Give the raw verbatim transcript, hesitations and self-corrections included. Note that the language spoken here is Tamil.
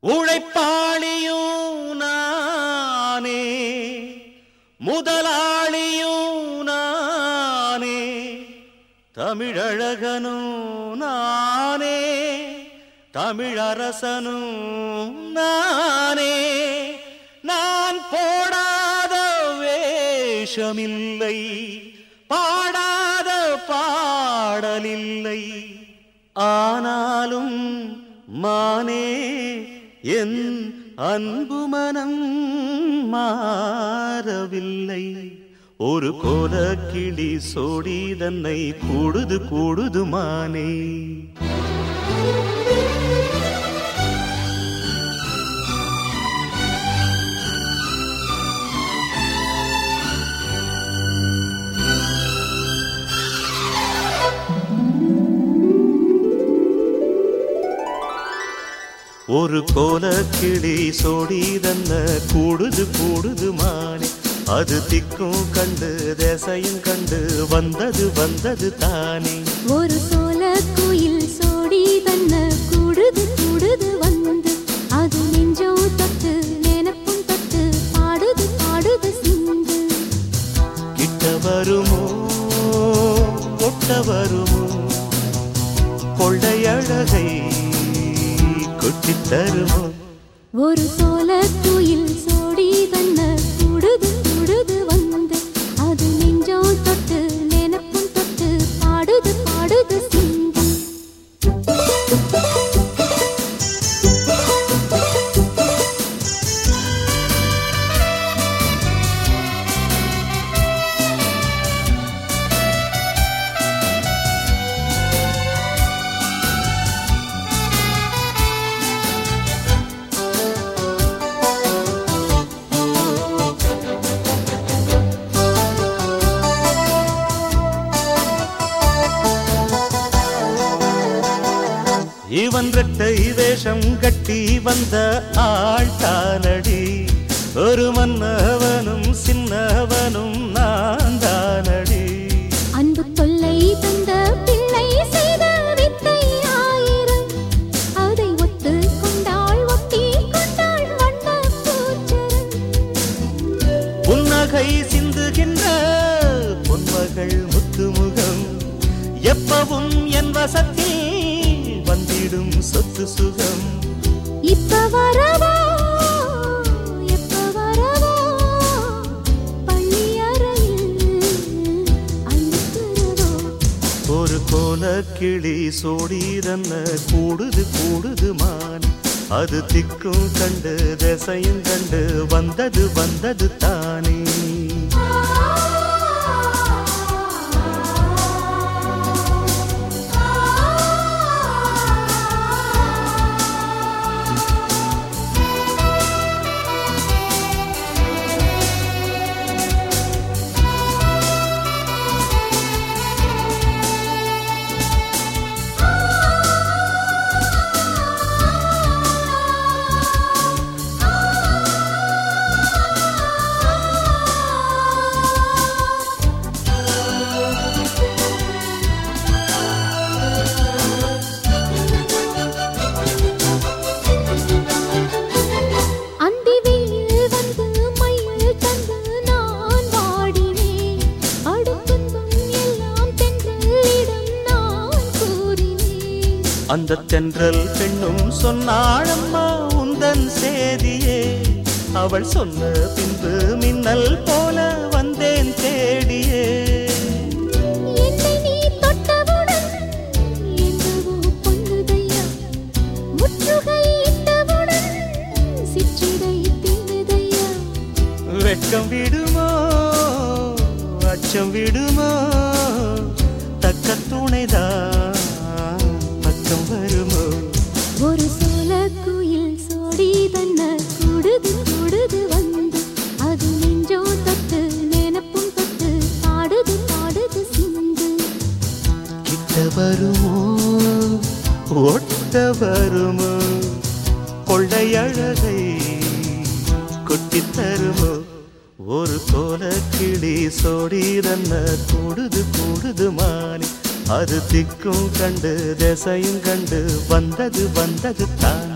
உழைப்பாளியும் நானே, முதலாளியும் நானே, தமிழழகனும் நானே, தமிழரசனும் நானே. நான் போடாத வேஷமில்லை, பாடாத பாடலில்லை. ஆனாலும் மானே என் அன்பு மனம் மாறவில்லை. ஒரு கோலக்கிளி சோடி தன்னை கூடுது கூடுது மானே. ஒரு கோலக்கிளி சோடி தன்ன கூடுது கூடுது மானே. அது திக்கும் கண்டு தேசையும் கண்டு வந்தது வந்தது தானே. ஒரு சோலக்குயில் சோடி தன்ன கூடுது கூடுது வந்து அது நெஞ்சம் தொட்டு நினைப்பும் தொட்டு பாடுது பாடுது சிந்து. கிட்ட வருமோ ஒட்ட வருமோ கொள்ளையழகை கொட்டித் தருமோ. ஒரு சோலக்குயில் சோடி தன்ன கூடுது கூடுது வந்து அது நெஞ்சம் தொட்டு நினைப்பும் தொட்டு பாடுது பாடுது சிந்து. இவன் ரெட்டை வேஷம் கட்டி வந்த ஆள் தானடி. ஒரு மன்னவனும் சின்னவனும் நான் தானடி. அன்பு தொல்லை தந்த பிள்ளை செய்த வித்தை ஆயிரம் அதை ஒத்து கொண்டாள் ஒட்டி கொண்டாள் வண்ண பூச்சரம். புன்னகை சிந்துகின்ற பொன்மகள் முத்துமுகம் எப்பவும் என் வசத்தில் வந்திடும் சொத்து சுகம். இப்ப வரவா எப்ப வரவா பள்ளி அறையில் அழுத்துறவோ. ஒரு கோலக்கிளி சோடி தன்ன கூடுது கூடுது மான். அது திக்கும் கண்டு திசையும் கண்டு வந்தது வந்தது தானே. அந்த தென்றல் பெண்ணும் சொன்னாளம்மா உந்தன் சேதியே. அவள் சொன்ன பின்பு மின்னல் போல வந்தேன் தேடியே. என்னை நீ தொட்டவுடன் என்னவோ பொன்னுதையா, முற்றுகை இட்டவுடன் சிற்றிடை தின்னுதையா. வெட்கம் விடுமோ அச்சம் விடுமோ தக்க துணைதான் பக்கம் வருமோ. ஒரு சோலக்குயில் சோடி தன்ன கூடுது கூடுது வந்து அது நெஞ்சோ தொட்டு நினைப்பும் தொட்டு பாடுது பாடுது சிந்து. கிட்ட வருமோ ஒட்ட வருமோ கொள்ளையழகை கொட்டித் தருமோ. ஒரு கோலக்கிளி சோடி தன்ன கூடுது கூடுது மானே. அது திக்கும் கண்டு திசையும் கண்டு வந்தது வந்தது தான்.